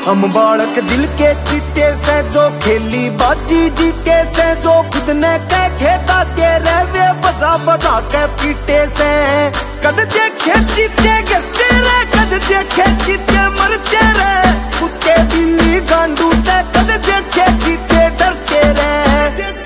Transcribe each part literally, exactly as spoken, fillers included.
हम बालक दिल के चीते से जो खेली बाजी जीते से, जो खुद ने कह खेता के रहवे बजा बजा के पीटे से। कद देखे चीते गिरते रहे, कद देखे चीते मरते रहे, कुत्ते बिल्ली गांडू ते कद देखे चीते डरते रहे।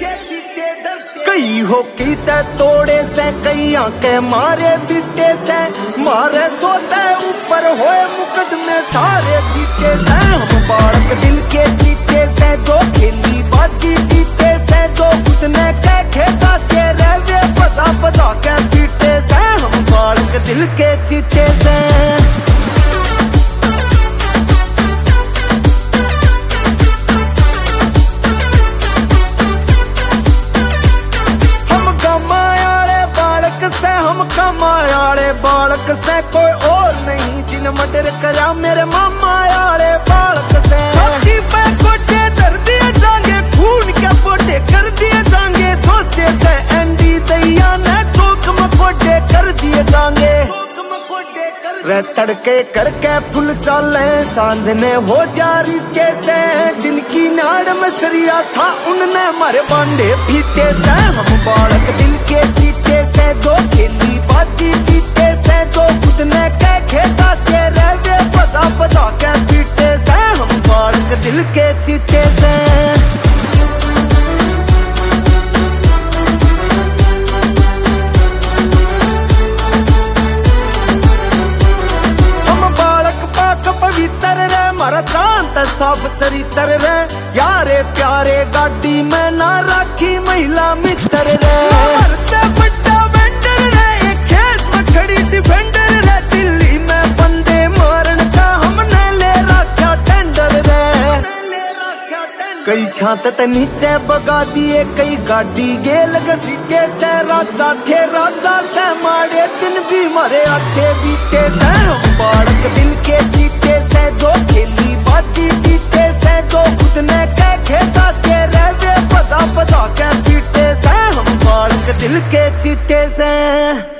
कई हो की ते तोड़े से, कई आंके मारे बीते से, मारे सोते ऊपर होए मुकदमे सारे जीते से। हम बालक दिल के जीते से जो खेली बाजी जीते से, जो खुद ने कह खेता के रहवे बजा बजा के पीटे से। हम बालक दिल के जीते से। कमायाले बालक से कोई और नहीं, जिन मर्डर करा मेरे मामा याले बालक से। छाती पे गोटे धर दिए जाएंगे, खून के बोटे कर दिए जाएंगे, धोसे ते एंडी दैया ने चौक मकोटे कर दिए जाएंगे। रे तड़के करके फुल चाले सांझ ने हो जारी कैसे, जिनकी नाड़ में सरिया था उनने मारे बांधे फीते से। हम बालक दिल के जीते से जो खेली बाजी जीते से, जो खुद ने कह खेता के रहवे बजा बजा के पीटे से। हम बालक दिल के जीते से। मारा चांद साफ चरित्र रे, यारे प्यारे गाड़ी में ना राखी महिला मित्र रे। मरते बड़ा वेंडर रे, एक खेत में खड़ी डिफेंडर रे, दिल्ली में बंदे मारन का हमने ले रखा टेंडर रे। कई छात ते नीचे बगा दिए, कई गाड़ी गेल घसीटे से, राजा थे राजा से मारे दिन भी मारे अच्छे बीते से। हम बालक दिल के जीते से जो खेली बाजी जीते से, जो खुद ने कह खेता के रहवे बजा बजा के पीटे से। हम बालक दिल के जीते से।